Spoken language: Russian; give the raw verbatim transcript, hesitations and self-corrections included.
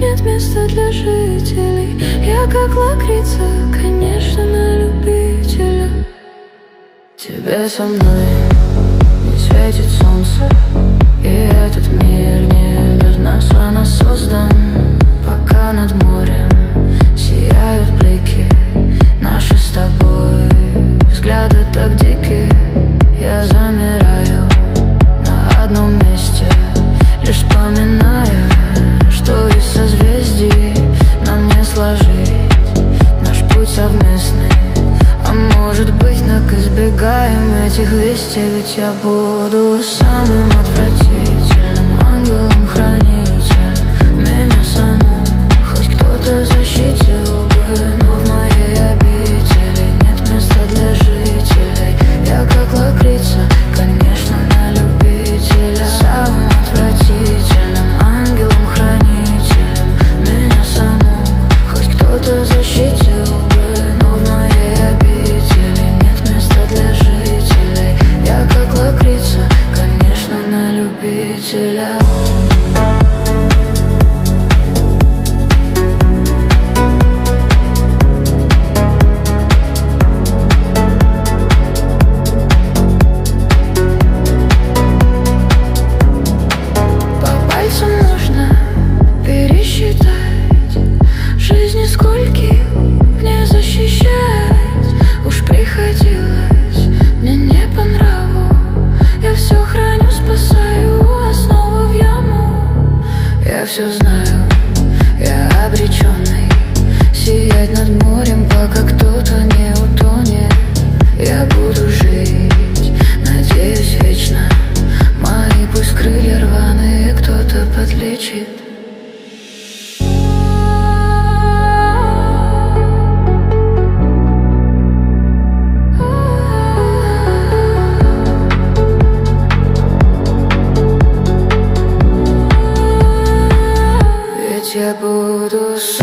нет места для жителей. Я как лакрица, конечно, на любителя. Тебе со мной не светит солнце, и этот мир не без нас, рано создан. Пока над морем сияют блики наши с тобой взгляды так дикие. Я замираю на одном месте, лишь вспоминая, что из созвездий нам не сложить наш путь совместный. А может быть, так избегаем этих вестей, ведь я буду самым отвратительным ангелом-хранителем. Меня саму хоть кто-то защитил бы, но в моей обители нет места для жителей. Я как лакрица, конечно, на любителя. Самым отвратительным ангелом-хранителем. Меня саму хоть кто-то защитил бы, но в моей обители нет места для жителей. Я как лакрица, конечно, на любителя. Жизни скольких мне защищать. Уж приходилось мне не по нраву. Я все храню, спасаю, а снова в яму. Я все знаю, я обреченный сиять над морем, пока кто-то не утонет. Я буду жить, надеюсь, вечно. Мои пусть крылья рваные кто-то подлечит. Я буду